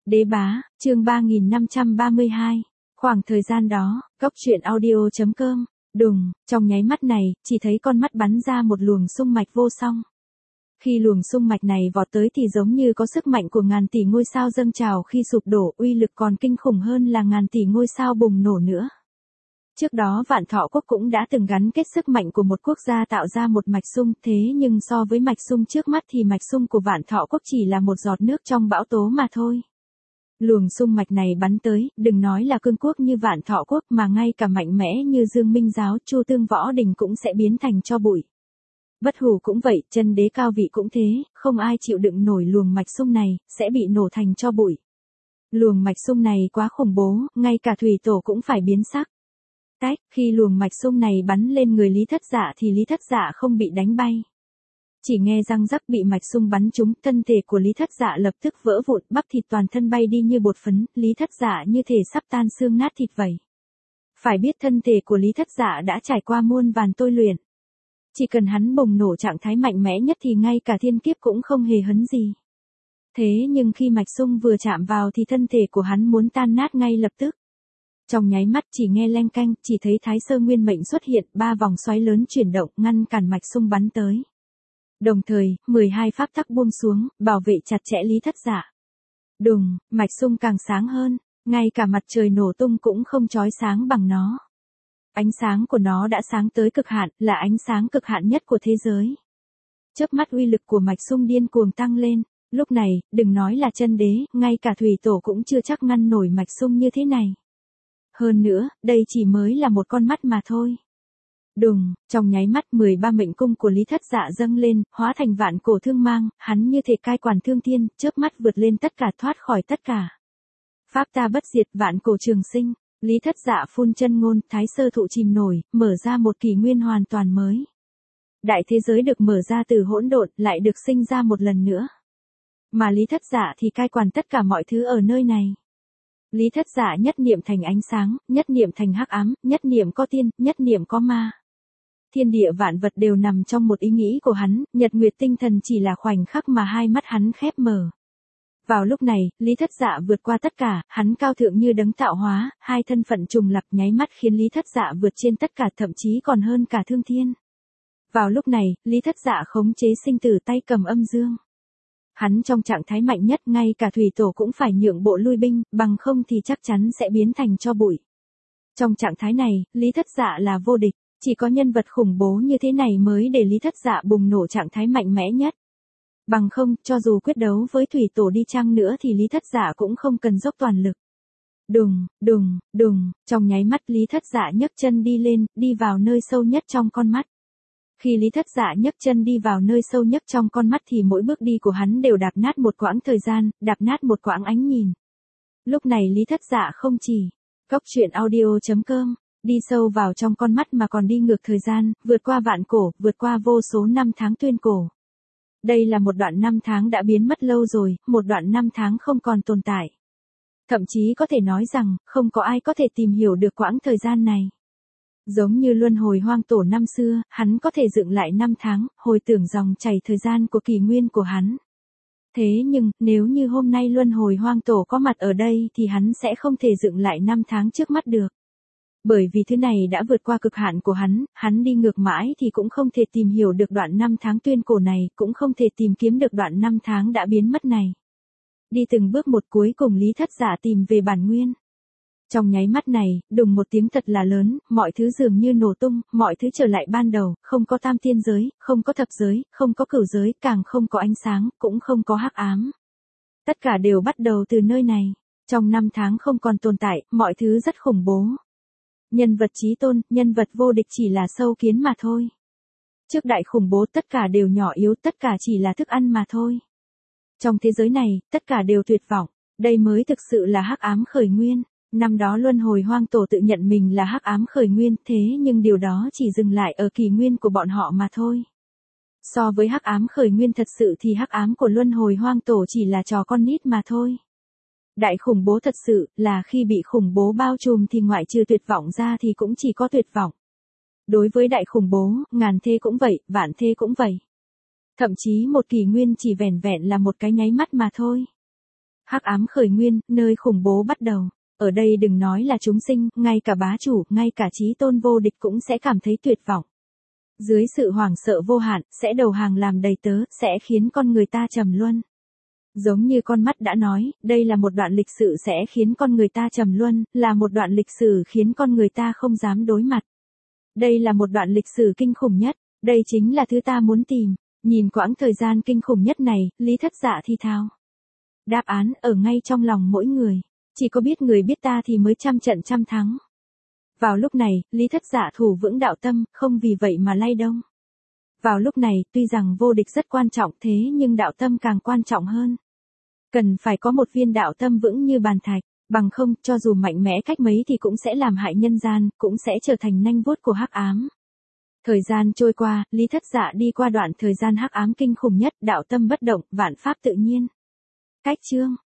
Đế bá, chương 3532. Khoảng thời gian đó, Cốc truyện audio.com, đùng, trong nháy mắt này, chỉ thấy con mắt bắn ra một luồng xung mạch vô song. Khi luồng xung mạch này vọt tới thì giống như có sức mạnh của ngàn tỷ ngôi sao dâng trào khi sụp đổ, uy lực còn kinh khủng hơn là ngàn tỷ ngôi sao bùng nổ nữa. Trước đó Vạn Thọ Quốc cũng đã từng gắn kết sức mạnh của một quốc gia tạo ra một mạch xung, thế nhưng so với mạch xung trước mắt thì mạch xung của Vạn Thọ Quốc chỉ là một giọt nước trong bão tố mà thôi. Luồng xung mạch này bắn tới, đừng nói là cương quốc như Vạn Thọ Quốc mà ngay cả mạnh mẽ như Dương Minh Giáo, Chu Tương Võ Đình cũng sẽ biến thành tro bụi. Bất Hủ cũng vậy, Chân Đế Cao Vị cũng thế, không ai chịu đựng nổi luồng mạch xung này, sẽ bị nổ thành tro bụi. Luồng mạch xung này quá khủng bố, ngay cả thủy tổ cũng phải biến sắc. Tách, khi luồng mạch xung này bắn lên người Lý Thất Dạ thì Lý Thất Dạ không bị đánh bay. Chỉ nghe răng rắc bị mạch xung bắn trúng, thân thể của Lý Thất Dạ lập tức vỡ vụn, bắp thịt toàn thân bay đi như bột phấn, Lý Thất Dạ như thể sắp tan xương nát thịt vậy. Phải biết thân thể của Lý Thất Dạ đã trải qua muôn vàn tôi luyện. Chỉ cần hắn bùng nổ trạng thái mạnh mẽ nhất thì ngay cả thiên kiếp cũng không hề hấn gì. Thế nhưng khi mạch xung vừa chạm vào thì thân thể của hắn muốn tan nát ngay lập tức. Trong nháy mắt chỉ nghe leng canh, chỉ thấy Thái Sơ Nguyên Mệnh xuất hiện, 3 vòng xoáy lớn chuyển động, ngăn cản mạch xung bắn tới. Đồng thời, 12 pháp tắc buông xuống, bảo vệ chặt chẽ Lý Thất Dạ. Đùng, mạch xung càng sáng hơn, ngay cả mặt trời nổ tung cũng không chói sáng bằng nó. Ánh sáng của nó đã sáng tới cực hạn, là ánh sáng cực hạn nhất của thế giới. Chớp mắt uy lực của mạch xung điên cuồng tăng lên, lúc này, đừng nói là Chân Đế, ngay cả thủy tổ cũng chưa chắc ngăn nổi mạch xung như thế này. Hơn nữa, đây chỉ mới là một con mắt mà thôi. Đùng, trong nháy mắt 13 mệnh cung của Lý Thất Dạ dâng lên, hóa thành vạn cổ thương mang, hắn như thể cai quản thương thiên, chớp mắt vượt lên tất cả, thoát khỏi tất cả. Pháp ta bất diệt, vạn cổ trường sinh, Lý Thất Dạ phun chân ngôn, Thái Sơ thụ chìm nổi, mở ra một kỷ nguyên hoàn toàn mới. Đại thế giới được mở ra từ hỗn độn, lại được sinh ra một lần nữa. Mà Lý Thất Dạ thì cai quản tất cả mọi thứ ở nơi này. Lý Thất Dạ nhất niệm thành ánh sáng, nhất niệm thành hắc ám, nhất niệm có tiên, nhất niệm có ma. Thiên địa vạn vật đều nằm trong một ý nghĩ của hắn, nhật nguyệt tinh thần chỉ là khoảnh khắc mà hai mắt hắn khép mở. Vào lúc này, Lý Thất Dạ vượt qua tất cả, hắn cao thượng như đấng tạo hóa, hai thân phận trùng lập nháy mắt khiến Lý Thất Dạ vượt trên tất cả, thậm chí còn hơn cả thương thiên. Vào lúc này, Lý Thất Dạ khống chế sinh tử, tay cầm âm dương. Hắn trong trạng thái mạnh nhất, ngay cả thủy tổ cũng phải nhượng bộ lui binh, bằng không thì chắc chắn sẽ biến thành tro bụi. Trong trạng thái này, Lý Thất Dạ là vô địch, chỉ có nhân vật khủng bố như thế này mới để Lý Thất Dạ bùng nổ trạng thái mạnh mẽ nhất. Bằng không, cho dù quyết đấu với thủy tổ đi chăng nữa thì Lý Thất Dạ cũng không cần dốc toàn lực. Đùng, đùng, đùng, trong nháy mắt Lý Thất Dạ nhấc chân đi lên, đi vào nơi sâu nhất trong con mắt. Khi Lý Thất Dạ nhấc chân đi vào nơi sâu nhất trong con mắt thì mỗi bước đi của hắn đều đạp nát một quãng thời gian, đạp nát một quãng ánh nhìn. Lúc này Lý Thất Dạ không chỉ Cốc truyện audio.com, đi sâu vào trong con mắt mà còn đi ngược thời gian, vượt qua vạn cổ, vượt qua vô số năm tháng tuyên cổ. Đây là một đoạn năm tháng đã biến mất lâu rồi, một đoạn năm tháng không còn tồn tại. Thậm chí có thể nói rằng, không có ai có thể tìm hiểu được quãng thời gian này. Giống như luân hồi hoang tổ năm xưa, hắn có thể dựng lại năm tháng, hồi tưởng dòng chảy thời gian của kỷ nguyên của hắn. Thế nhưng, nếu như hôm nay luân hồi hoang tổ có mặt ở đây thì hắn sẽ không thể dựng lại năm tháng trước mắt được. Bởi vì thứ này đã vượt qua cực hạn của hắn đi ngược mãi thì cũng không thể tìm hiểu được đoạn năm tháng tuyên cổ này, cũng không thể tìm kiếm được đoạn năm tháng đã biến mất này. Đi từng bước một, cuối cùng Lý Thất Dạ tìm về bản nguyên. Trong nháy mắt này, đùng một tiếng thật là lớn, mọi thứ dường như nổ tung, mọi thứ trở lại ban đầu, không có tam thiên giới, không có thập giới, không có cửu giới, càng không có ánh sáng, cũng không có hắc ám. Tất cả đều bắt đầu từ nơi này. Trong năm tháng không còn tồn tại, mọi thứ rất khủng bố. Nhân vật chí tôn, nhân vật vô địch chỉ là sâu kiến mà thôi. Trước đại khủng bố tất cả đều nhỏ yếu, tất cả chỉ là thức ăn mà thôi. Trong thế giới này, tất cả đều tuyệt vọng, đây mới thực sự là hắc ám khởi nguyên. Năm đó luân hồi hoang tổ tự nhận mình là hắc ám khởi nguyên, thế nhưng điều đó chỉ dừng lại ở kỷ nguyên của bọn họ mà thôi. So với hắc ám khởi nguyên thật sự thì hắc ám của luân hồi hoang tổ chỉ là trò con nít mà thôi. Đại khủng bố thật sự là khi bị khủng bố bao trùm thì ngoại trừ tuyệt vọng ra thì cũng chỉ có tuyệt vọng. Đối với đại khủng bố, ngàn thê cũng vậy, vạn thê cũng vậy. Thậm chí một kỷ nguyên chỉ vẻn vẹn là một cái nháy mắt mà thôi. Hắc ám khởi nguyên, nơi khủng bố bắt đầu. Ở đây đừng nói là chúng sinh, ngay cả bá chủ, ngay cả chí tôn vô địch cũng sẽ cảm thấy tuyệt vọng. Dưới sự hoảng sợ vô hạn, sẽ đầu hàng làm đầy tớ, sẽ khiến con người ta trầm luân. Giống như con mắt đã nói, đây là một đoạn lịch sử sẽ khiến con người ta trầm luân, là một đoạn lịch sử khiến con người ta không dám đối mặt. Đây là một đoạn lịch sử kinh khủng nhất, đây chính là thứ ta muốn tìm. Nhìn quãng thời gian kinh khủng nhất này, Lý Thất Dạ thi thao. Đáp án ở ngay trong lòng mỗi người, chỉ có biết người biết ta thì mới trăm trận trăm thắng. Vào lúc này, Lý Thất Dạ thủ vững đạo tâm, không vì vậy mà lay động. Vào lúc này, tuy rằng vô địch rất quan trọng thế nhưng đạo tâm càng quan trọng hơn. Cần phải có một viên đạo tâm vững như bàn thạch, bằng không, cho dù mạnh mẽ cách mấy thì cũng sẽ làm hại nhân gian, cũng sẽ trở thành nanh vuốt của hắc ám. Thời gian trôi qua, Lý Thất Dạ đi qua đoạn thời gian hắc ám kinh khủng nhất, đạo tâm bất động, vạn pháp tự nhiên. Cách chương